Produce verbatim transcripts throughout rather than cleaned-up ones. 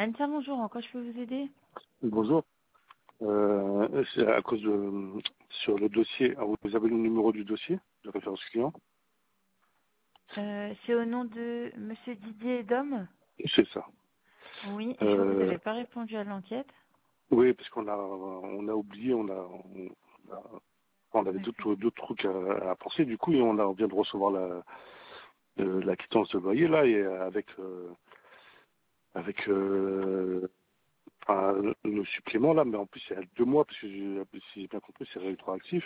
Anissa, bonjour, en quoi je peux vous aider? Bonjour. Euh, c'est à cause de sur le dossier. Ah, vous avez le numéro du dossier de référence client? Euh, c'est au nom de Monsieur Didier Dom? C'est ça. Oui, et je crois que vous Euh, n'avez pas répondu à l'enquête. oui, parce qu'on a on a oublié, on a on, a- on avait D'accord. d'autres d'autres trucs à, à penser. Du coup, et on, a, on vient de recevoir la euh, la quittance de loyer là et avec euh, avec euh, enfin, le, le supplément là, mais en plus c'est à deux mois parce que j'ai- si j'ai bien compris c'est rétroactif.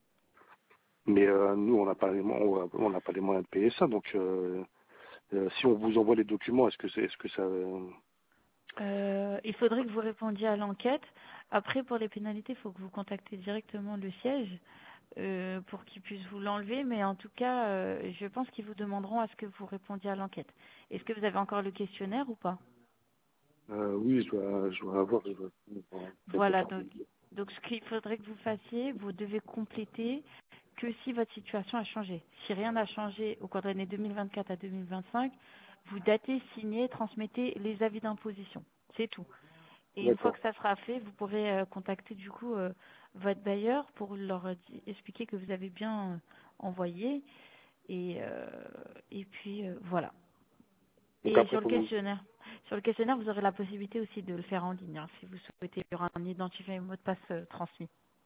Mais euh, nous on n'a pas les mo- on n'a pas les moyens de payer ça, donc. Euh, Euh, si on vous envoie les documents, est-ce que c'est, est-ce que ça, euh, Euh, il faudrait que vous répondiez à l'enquête. Après, pour les pénalités, il faut que vous contactez directement le siège euh, pour qu'ils puissent vous l'enlever. Mais en tout cas, euh, je pense qu'ils vous demanderont à ce que vous répondiez à l'enquête. Est-ce que vous avez encore le questionnaire ou pas? euh, oui, je dois, je dois avoir, je dois avoir quelque Voilà, part. donc, donc ce qu'il faudrait que vous fassiez, vous devez compléter que si votre situation a changé. Si rien n'a changé au cours de l'année deux mille vingt-quatre à deux mille vingt-cinq, vous datez, signez, transmettez les avis d'imposition. C'est tout. Et une fois D'accord, que ça sera fait, vous pourrez euh, contacter du coup euh, votre bailleur pour leur euh, di- expliquer que vous avez bien euh, envoyé. Et, euh, et puis euh, voilà. donc Et après sur le pour vous. questionnaire, sur le questionnaire, vous aurez la possibilité aussi de le faire en ligne, hein, si vous souhaitez. Il y aura un identifiant et mot de passe euh, transmis.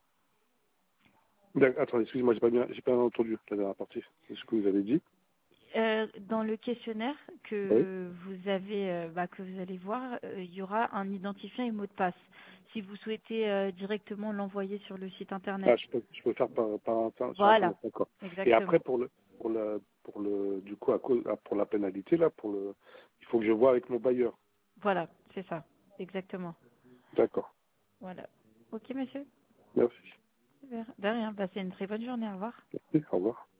D'accord, attendez, excusez-moi, j'ai pas bien, j'ai pas bien entendu la dernière partie. C'est ce que vous avez dit. Euh, dans le questionnaire Oui. que vous avez, euh, bah, que vous allez voir, euh, il y aura un identifiant et mot de passe. Si vous souhaitez euh, directement l'envoyer sur le site internet. Ah, je peux, je peux faire par, par, par- sur Voilà, internet, d'accord. Et après exactement. pour le, pour le, pour le, du coup à cause, ah, pour la pénalité là, pour le, il faut que je vois avec mon bailleur. Voilà, c'est ça, exactement. D'accord. Voilà. Ok, monsieur. Merci. Super. De rien. Passez une très bonne journée. Au revoir. Merci. Au revoir.